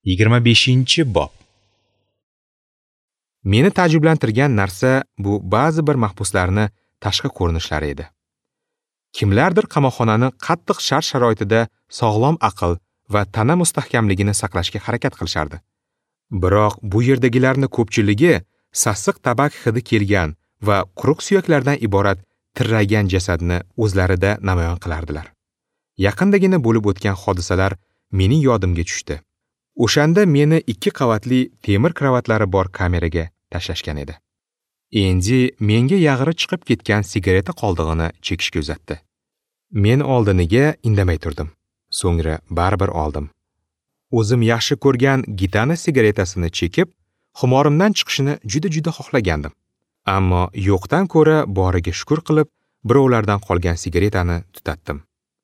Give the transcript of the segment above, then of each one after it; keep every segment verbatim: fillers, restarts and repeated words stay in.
yigirma beshinchi bob. Meni ta'jublantirgan narsa bu ba'zi bir mahbuslarni tashqi ko'rinishlari edi. Kimlardir qamoqxonani qattiq shart-sharoitida sog'lom aql va tana mustahkamligini saqlashga harakat qilishardi. Biroq bu yerdagilarning ko'pchiligi sassiq tabak hidi kelgan va quruq suyaklardan iborat tirragan jasadni o'zlarida namoyon qilardilar. Yaqindagina bo'lib o'tgan hodisalar mening yodimga tushdi. O'shanda meni ikki qavatli temir kravatlari bor kameraga tashlashgan edi. Endi menga yag'ri chiqib ketgan sigareta qoldig'ini chekishga uzatdi. Men oldiniga indamay turdim. So'ngra baribir oldim. O'zim yaxshi ko'rgan gitana sigaretasini chekib, xumorimdan chiqishini juda-juda xohlagandim. Ammo yo'qdan ko'ra boriga shukr qilib, birovlardan qolgan sigaretani tutatdim.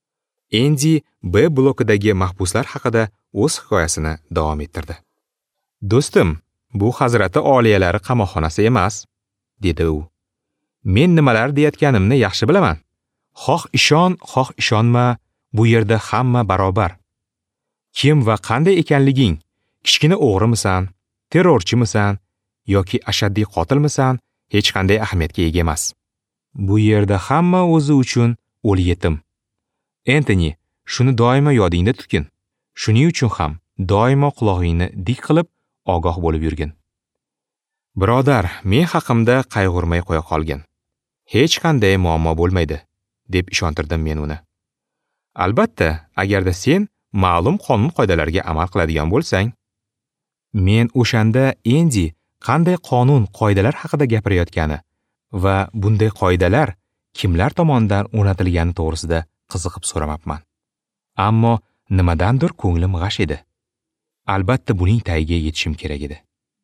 Endi B blokidagi mahbuslar haqida o'z hikoyasini davom ettirdi. "Do'stim, bu Hazrati Oliyalari qamoqxonasi emas", dedi u. "Men nimalar deyotganimni yaxshi bilaman. Xoh ishon, xoh ishonma, bu yerda hamma barobar. Kim va qanday ekanliging, kichkina o'g'rimisan, terrorchimisan yoki ashaddiy qotilmisan, hech qanday ahamiyatga ega emas. Bu yerda hamma o'zi uchun o'l yetim. Antoni, shuni doimo yodingda tutgin. Shuning uchun ham doimo quloqingni dik qilib, ogoh bo'lib yurgin. Birodar, men haqimda qayg'urmay qo'ya qolgin. Hech qanday muammo bo'lmaydi", deb ishontirdim men uni. Albatta, agarda sen ma'lum qonun-qoidalarga amal qiladigan bo'lsang. Men o'shanda endi qanday qonun-qoidalar haqida gapirayotgani va bunday qoidalar kimlar tomonidan o'rnatilgani to'g'risida qiziqib so'ramabman. Ammo nimadandir ko'nglim g'ash edi. Albatta buning tagiga yetishim kerak edi.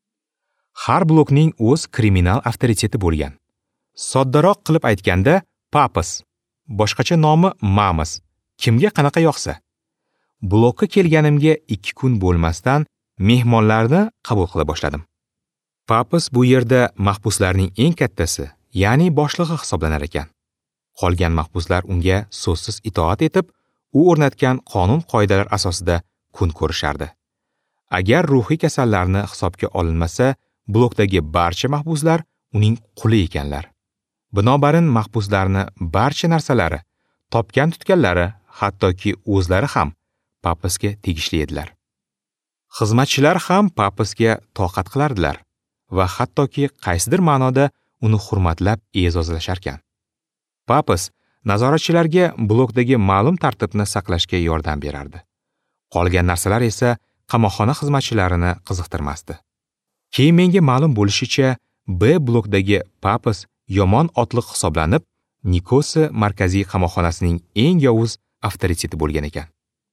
Har blokning o'z kriminal avtoriteti bo'lgan. Soddaroq qilib aytganda, Papis, boshqacha nomi Mamis, kimga qanaqa yoqsa. Blokka kelganimga ikki kun bo'lmasdan mehmonlarni qabul qila boshladim. Papis bu yerda mahbuslarning eng kattasi, ya'ni boshlig'i hisoblanar ekan. Qolgan mahbuslar unga so'zsiz itoat etib, u o'rnatgan qonun-qoidalar asosida kun ko'rishardi. Agar ruhiy kasallarni hisobga olinmasa, blokdagi barcha mahbuslar uning quli ekanlar. Binobarin mahbuslarni barcha narsalari, topgan tutganlari, hattoki o'zlari ham Papisga tegishli edilar. Xizmatchilar ham Papisga toqat qilardilar va hattoki qaysidir ma'noda uni hurmatlab e'zozlasharkan. Papis nazoratchilarga blokdagi ma'lum tartibni saqlashga yordam berardi. Qolgan narsalar esa qamoqxona xizmatchilarini qiziqtirmasdi. Keyin menga ma'lum bo'lishicha, B blokdagi Papis yomon otliq hisoblanib, Nikosi markaziy qamoqxonasining eng yovuz avtoriteti bo'lgan ekan.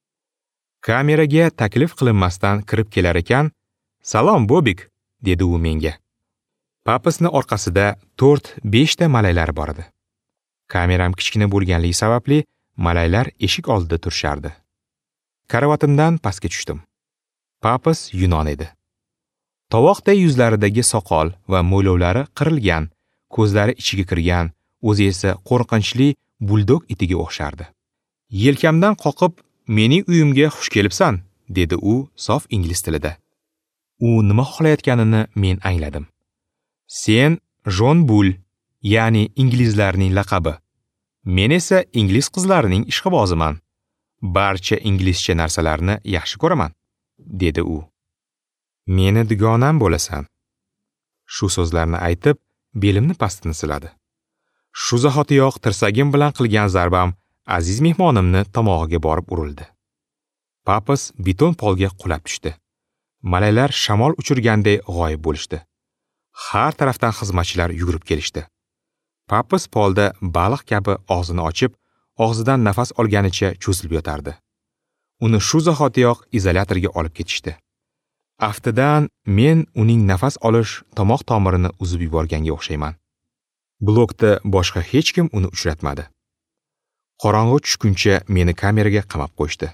Kameraga taklif qilinmasdan kirib kelar ekan, "Salom Bobik", dedi u menga. Papisning orqasida to'rt besh ta malaylar bor edi. Kameram kichkina bo'lganligi sababli malaylar eshik oldida turishardi. Karavatimdan pastga tushdim. Papis Yunon edi. Tovoqday yuzlaridagi soqol va mo'ylovlari qirilgan, ko'zlari ichiga kirgan, o'zi esa qo'rqinchli buldog itiga o'xshardi. Yelkamdan qoqib, "Mening uyimga xush kelibsan", dedi u sof ingliz tilida. U nima xohlayotganini men angladim. "Sen Jon Bull, ya'ni inglizlarning laqabi. Men esa ingliz qizlarining ishqiboziman. Barcha inglizcha narsalarni yaxshi ko'raman", dedi u. "Meni dugonam bo'lasan." Shu so'zlarni aytib, belimni pastini siladi. Shu zahotiyoq tirsagim bilan qilgan zarbam aziz mehmonimni tomog'iga borib urildi. Papis beton polga qulab tushdi. Malaylar shamol uchirganday g'oyib bo'lishdi. Har tarafdan xizmatchilar yugurib kelishdi. Papis polda baliq kabi og'zini ochib, og'zidan nafas olganicha cho'zilib yotardi. Uni shu zahotiyoq izolyatorga olib ketishdi. Aftidan men uning nafas olish tomoq tomirini uzib yuborganga o'xshayman. Blokda boshqa hech kim uni uchratmadi. Qorong'u tushguncha meni kameraga qamab qo'yishdi.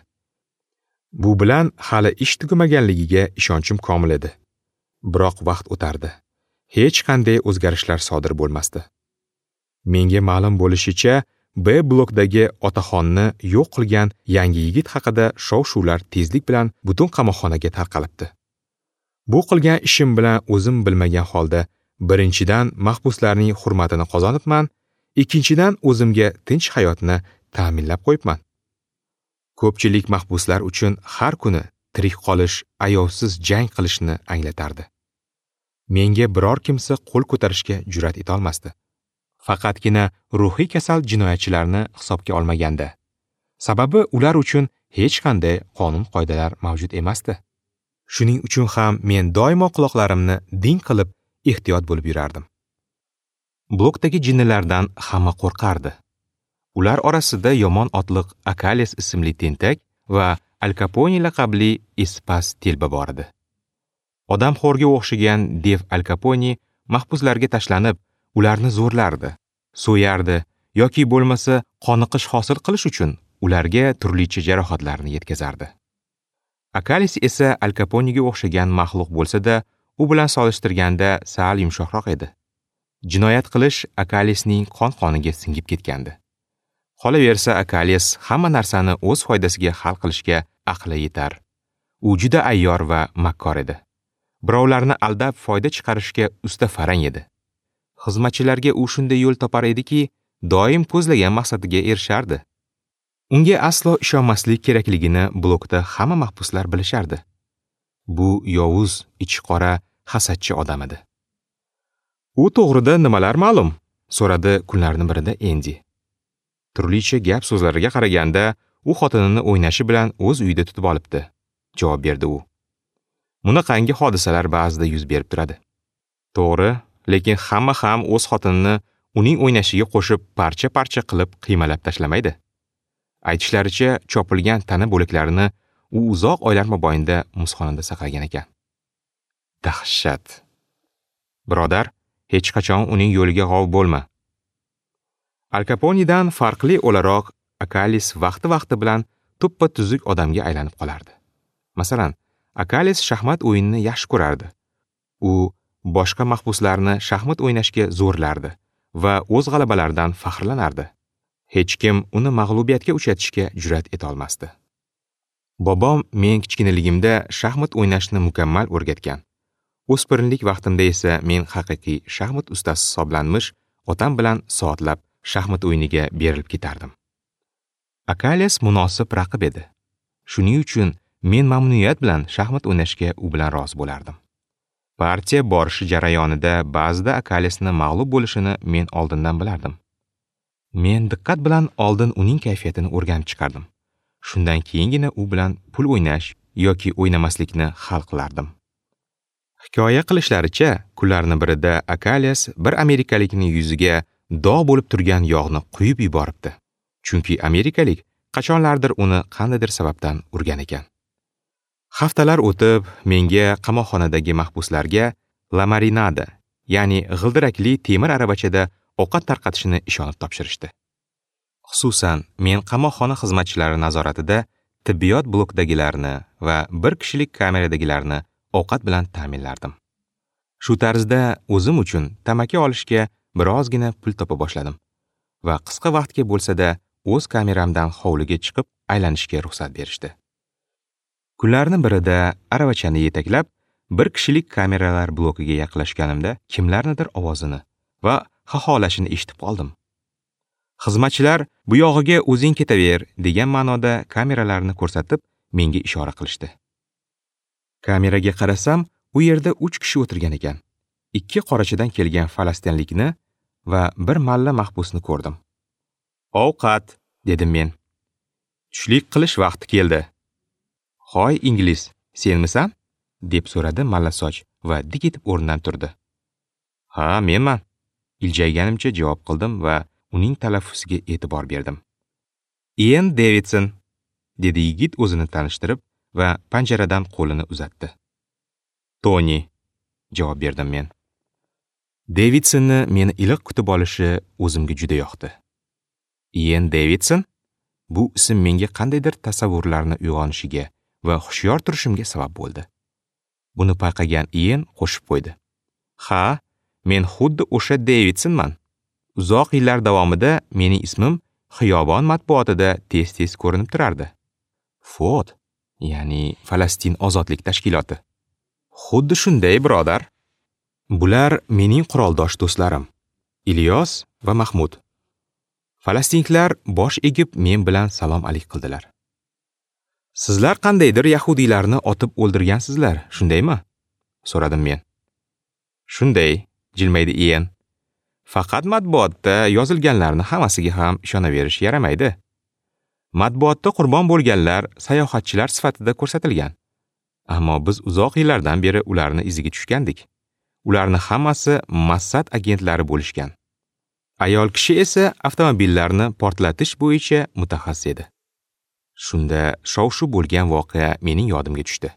Bu bilan hali ish tugamaganligiga ishonchim komil edi. Biroq vaqt o'tardi. Hech qanday o'zgarishlar sodir bo'lmasdi. Menga ma'lum bo'lishicha, B blokdagi otaxonni yo'q qilgan yangi yigit haqida shov-shuvlar tezlik bilan butun qamoqxonaga tarqalibdi. Bu qilgan ishim bilan o'zim bilmagan holda birinchidan mahbuslarning hurmatini qozonibman, ikkinchidan o'zimga tinch hayotni ta'minlab qo'yibman. Ko'pchilik mahbuslar uchun har kuni tirik qolish, ayovsiz jang qilishni anglatardi. Menga biror kimsa qo'l ko'tarishga jur'at etolmasdi. Faqatgina ruhiy kasal jinoyatchilarni hisobga olmaganda. Sababi ular uchun hech qanday qonun-qoidalar mavjud emasdi. Shuning uchun ham men doimo quloqlarimni ding qilib ehtiyot bo'lib yurardim. Blokdagi jinnilardan hamma qo'rqardi. Ular orasida yomon otliq Akales ismli tentak va Al Capone laqabli espas telba bor edi. Odamxo'rga o'xshagan Dev Al Capone mahbuslarga tashlanib, ularni zo'rlardi, so'yardi yoki bo'lmasa qoniqish hosil qilish uchun ularga turlicha jarohatlarni yetkazardi. Akales esa Al Capone'ga o'xshagan maxluq bo'lsa-da, u bilan solishtirganda sal yumshoqroq edi. Jinoyat qilish Akalesning qon-qoniga singib ketgandi. Qolaversa Akales hamma narsani o'z foydasiga hal qilishga aqli yetar. U juda ayyor va makkor edi. Birovlarni aldab foyda chiqarishga usta farang edi. Xizmatchilarga u shunday yo'l topar ediki, doim ko'zlagan maqsadiga erishardi. Unga aslo ishonmaslik kerakligini blokda hamma mahbuslar bilishardi. Bu yovuz, ichiqora, hasadchi odam edi. U to'g'rida nimalar ma'lum? So'radi kunlarning birida Endi. Turlicha gap so'zlariga qaraganda, u xotinini o'ynashi bilan o'z uyida tutib olibdi, javob berdi u. Bunaqangi hodisalar ba'zida yuz berib turadi. To'g'ri, lekin hamma ham o'z xotinini uning o'ynashiga qo'shib parcha-parcha qilib qiymalab tashlamaydi. Aytishlaricha, chopilgan tana bo'laklarini u uzoq oylar mobaynida muzxonada saqlagan ekan. Dahshat. Birodar, hech qachon uning yo'liga g'ov bo'lma. Al Capone'dan farqli o'laroq Akales vaqti-vaqti bilan tuppa tuzuk odamga aylanib qolardi. Masalan, Akales shaxmat o'yinini yaxshi ko'rardi. U boshqa mahbuslarni shaxmat o'ynashga zo'rlardi va o'z g'alabalaridan faxrlanardi. Hech kim uni mag'lubiyatga uchratishga jur'at eta olmasdi. Bobom men kichkinaligimda shaxmat o'ynashni mukammal o'rgatgan. O'spirinlik vaqtimda esa men haqiqiy shaxmat ustasi hisoblanmish otam bilan soatlab shaxmat o'yiniga berilib ketardim. Akales munosib raqib edi. Shuning uchun men mamnuniyat bilan shaxmat o'ynashga u bilan rozi bo'lardim. Partiya borishi jarayonida ba'zida Akalesni mag'lub bo'lishini men oldindan bilardim. Men diqqat bilan oldin uning kayfiyatini o'rganib chiqardim. Shundan keyingina u bilan pul o'ynash yoki o'ynamaslikni hal qilardim. Hikoya qilishlaricha, kunlarning birida Akales bir amerikalikning yuziga dog' bo'lib turgan yog'ni quyib yuboribdi. Chunki amerikalik qachonlardir uni qandaydir sababdan urgan ekan. Haftalar o'tib, menga qamoqxonadagi mahbuslarga la marinada, ya'ni g'ildirakli temir aravachada ovqat tarqatishni ishonib topshirishdi. Xususan, men qamoqxona xizmatchilari nazoratida tibbiyot blokdagilarni va bir kishilik kameradagilarni ovqat bilan ta'minlardim. Shu tarzda o'zim uchun tamaki olishga birozgina pul topa boshladim va qisqa vaqtga bo'lsa-da o'z kameramdan hovliga chiqib aylanishga ruxsat berishdi. Kunlarning birida aravachani yetaklab, bir kishilik kameralar blokiga yaqinlashganimda kimlarnidir ovozini va xaxolashini eshitib qoldim. Xizmatchilar bu yog'iga o'zing ketaver degan ma'noda kameralarni ko'rsatib menga ishora qilishdi. Kameraga qarasam, u yerda uch kishi o'tirgan ekan. Ikki qorachidan kelgan falastinlikni va bir malla mahbusni ko'rdim. "Ovqat", dedim men. "Tushlik qilish vaqti keldi." "Hoy ingliz, senmisan?" deb so'radi mallasoch va dik etib o'rnidan turdi. "Ha, menman", iljayganimcha javob qildim va uning talaffuziga e'tibor berdim. "Ian Davidson", dedi yigit o'zini tanishtirib va panjaradan qo'lini uzatdi. "Tony", javob berdim men. Davidsonni meni iliq kutib olishi o'zimga juda yoqdi. Ian Davidson? Bu ism menga qandaydir tasavvurlarni uyg'onishiga va hushyor turishimga sabab bo'ldi. Buni payqagan Ian qo'shib qo'ydi. "Ha, men xuddi o'sha Davidsonman. Uzoq yillar davomida mening ismim xiyobon matbuotida tez-tez ko'rinib turardi. Fot, ya'ni Falastin ozodlik tashkiloti. Xuddi shunday, birodar. Bular mening quroldosh do'stlarim, Ilyos va Mahmud. Falastinliklar bosh egib men bilan salom alik qildilar. Sizlar qandaydir yahudiylarni otib o'ldirgansizlar, shundaymi? So'radim men. Shunday, jilmaydi Ian. Faqat matbuotda yozilganlarni hammasiga ham ishonaverish yaramaydi. Matbuotda qurbon bo'lganlar sayohatchilar sifatida ko'rsatilgan. Ammo biz uzoq yillardan beri ularni iziga tushgandik. Ularni hammasi Mossad agentlari bo'lishgan. Ayol kishi esa avtomobillarni portlatish bo'yicha mutaxassis edi. Shunda shov-shuv bo'lgan voqea mening yodimga tushdi.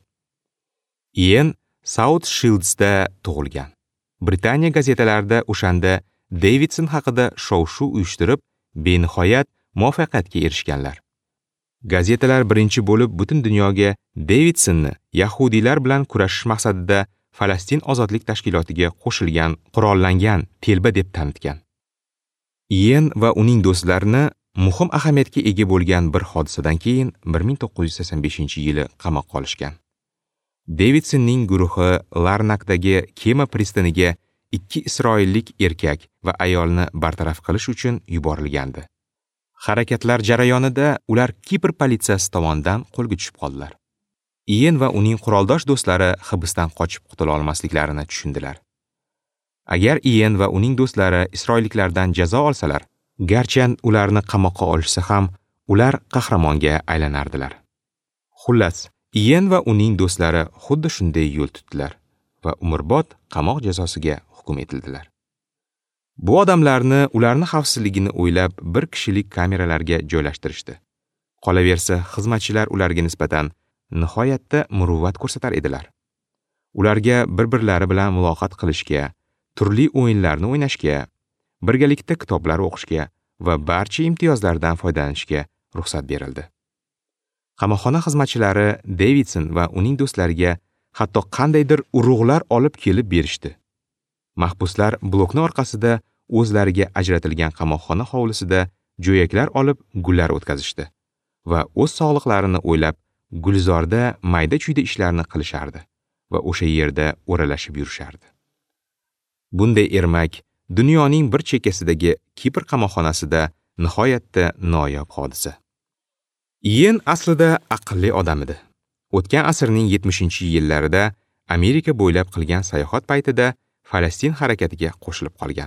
Ian South Shieldsda tug'ilgan. Britaniya gazetalarida o'shanda Davidson haqida shov-shuv uyushtirib, benihoyat muvaffaqiyatga erishganlar. Gazetalar birinchi bo'lib butun dunyoga Davidsonni yahudiylar bilan kurashish maqsadida Falastin ozodlik tashkilotiga qo'shilgan qurollangan telba deb tanitgan. Ian va uning do'stlarini muhim ahamiyatga ega bo'lgan bir hodisadan keyin bir ming to'qqiz yuz sakson beshinchi yili qamoqqa olishgan. Davidsonning guruhi Larnakdagi kema pristaniga ikki isroillik erkak va ayolni bartaraf qilish uchun yuborilgandi. Harakatlar jarayonida ular Kipr politsiyasi tomonidan qo'lga tushib qoldilar. Ian va uning quroldosh do'stlari hibsdan qochib qutula olmasliklarini tushundilar. Agar Ian va uning do'stlari isroilliklardan jazo olsalar, garchi ularni qamoqqa olishsa ham, ular qahramonga aylanardilar. Xullas, Ian va uning do'stlari xuddi shunday yo'l tutdilar va umrbod qamoq jazosiga hukm etildilar. Bu odamlarni ularni xavfsizligini o'ylab bir kishilik kameralarga joylashtirishdi. Qolaversa, xizmatchilar ularga nisbatan nihoyatda muruvvat ko'rsatar edilar. Ularga bir-birlari bilan muloqot qilishga, turli o'yinlarni o'ynashga, birgalikda kitoblar o'qishga va barcha imtiyozlardan foydalanishga ruxsat berildi. Qamoqxona xizmatchilari Davidson va uning do'stlariga hatto qandaydir urug'lar olib kelib berishdi. Mahbuslar blokni orqasida o'zlariga ajratilgan qamoqxona hovlisida jo'yaklar olib gullar o'tkazishdi va o'z sog'liqlarini o'ylab gulzorda mayda-chuyda ishlarni qilishardi va o'sha yerda o'ralashib yurishardi. Bunday ermak dunyoning bir chekkasidagi Kipr qamoqxonasida nihoyatda noyob hodisa. Ian aslida aqlli odam edi. O'tgan asrning yetmishinchi yillarida Amerika bo'ylab qilgan sayohat paytida Falastin harakatiga qo'shilib qolgan.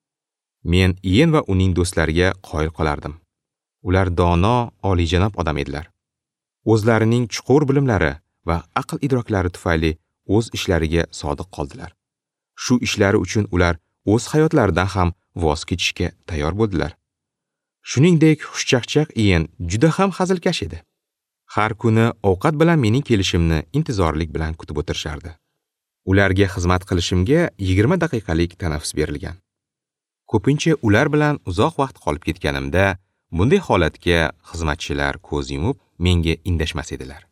Men Ian va uning do'stlariga qoyil qolardim. Ular dono, oliyjanob odam edilar. O'zlarining chuqur bilimlari va aql idroklari tufayli o'z ishlariga sodiq qoldilar. Shu ishlari uchun ular o'z hayotlaridan ham voz kechishga tayyor bo'ldilar. Shuningdek, xushchaqchaq Ian juda ham hazilkash edi. Har kuni ovqat bilan mening kelishimni intizorlik bilan kutib o'tirishardi. Ularga xizmat qilishimga yigirma daqiqalik tanaffus berilgan. Ko'pincha ular bilan uzoq vaqt qolib ketganimda, bunday holatga xizmatchilar ko'z yumib, menga indashmas edilar.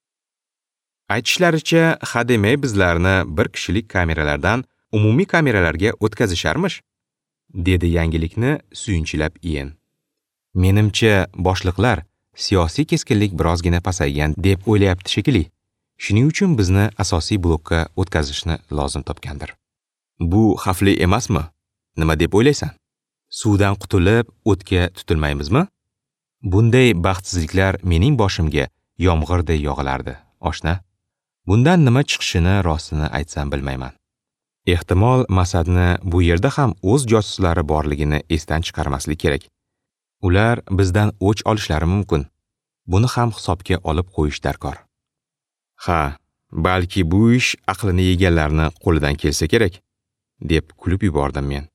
Aytishlaricha, hademay bizlarni bir kishilik kameralardan umumiy kameralarga o'tkazisharmish, dedi yangilikni suyunchilab Ian. Menimcha, boshliqlar siyosiy keskinlik birozgina pasaygan deb o'ylayapti shekilli. Shuning uchun bizni asosiy blokka o'tkazishni lozim topgandir. Bu xavfli emasmi? Nima deb o'ylaysan? Suvdan qutulib, o'tga tutilmaymizmi? Bunday baxtsizliklar mening boshimga yomg'irday yog'ilardi, oshna. Bundan nima chiqishini rostini aytsam bilmayman. Ehtimol Mossadni bu yerda ham o'z josuslari borligini esdan chiqarmaslik kerak. Ular bizdan o'ch olishlari mumkin. Buni ham hisobga olib qo'yish darkor. Ha, balki bu ish aqlini yeganlarni qo'lidan kelsa kerak, deb kulib yubordim men.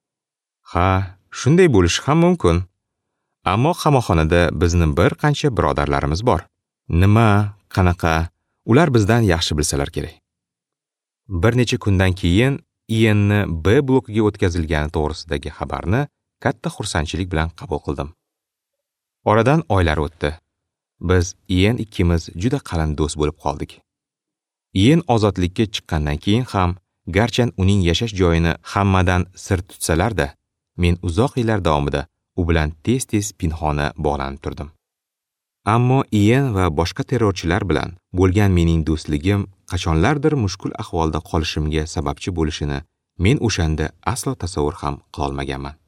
Ha, shunday bo'lishi ham mumkin. Ammo qamoqxonada bizning bir qancha birodarlarimiz bor. Nima, qanaqa, ular bizdan yaxshi bilsalar kerak. Bir necha kundan keyin Ianni B blokiga o'tkazilgani to'g'risidagi xabarni katta xursandchilik bilan qabul qildim. Oradan oylar o'tdi. Biz Ian ikkimiz juda qalin do'st bo'lib qoldik. Ian ozodlikka chiqqandan keyin ham, garchi uning yashash joyini hammadan sir tutsalar-da, men uzoq yillar davomida u bilan tez-tez pinhona bog'lanib turdim. Ammo Ian va boshqa terrorchilar bilan bo'lgan mening do'stligim qachonlardir mushkul ahvolda qolishimga sababchi bo'lishini men o'shanda aslo tasavvur ham qila olmaganman.